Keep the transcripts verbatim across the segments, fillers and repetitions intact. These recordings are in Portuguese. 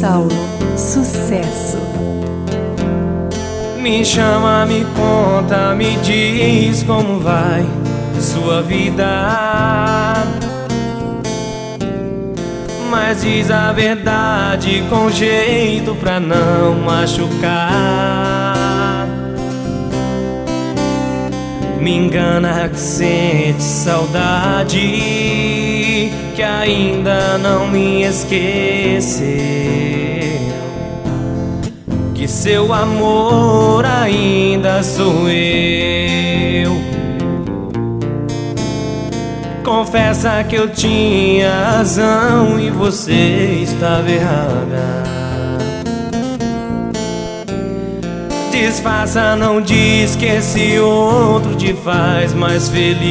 Saulo, sucesso. Me chama, me conta, me diz como vai sua vida, mas diz a verdade com jeito pra não machucar. Me engana que sente saudade, que ainda não me esqueceu, que seu amor ainda sou eu. Confessa que eu tinha razão e você estava errada. Disfarça, não diz que esse outro te faz mais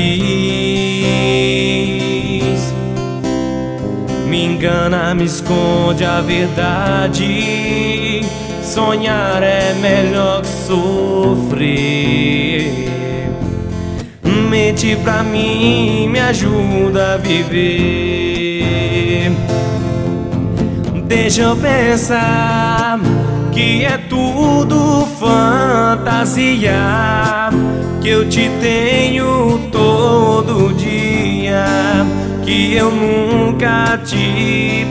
feliz. Me engana, me esconde a verdade. Sonhar é melhor que sofrer. Mente pra mim, me ajuda a viver. Deixa eu pensar que é tudo fantasia, que eu te tenho todo dia, que eu nunca te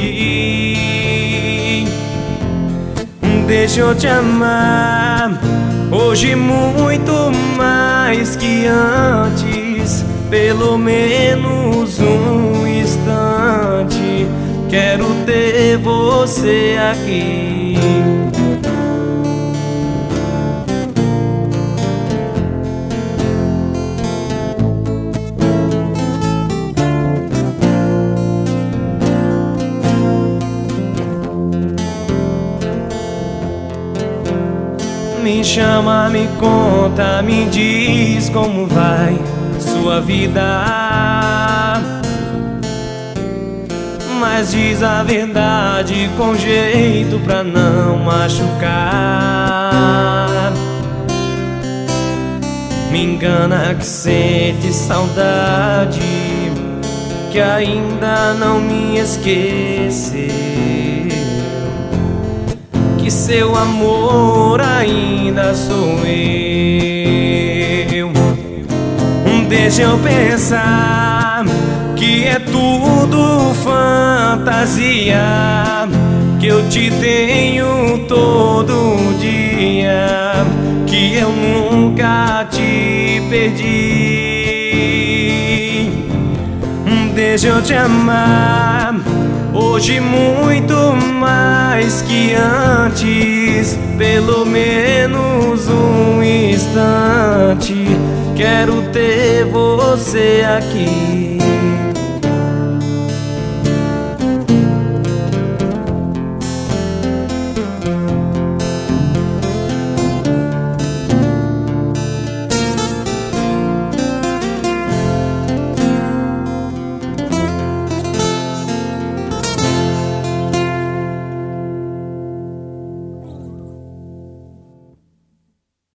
perdi. Deixa eu te amar hoje muito mais que antes, pelo menos um instante. Quero ter você aqui. Me chama, me conta, me diz como vai sua vida, mas diz a verdade com jeito pra não machucar. Me engana que sente saudade, que ainda não me esqueceu, que seu amor ainda sou eu. Deixa eu pensar que é tudo fantasia, que eu te tenho todo dia, que eu nunca te perdi. Deixa eu te amar hoje muito mais que antes, pelo menos um instante. Quero ter você aqui.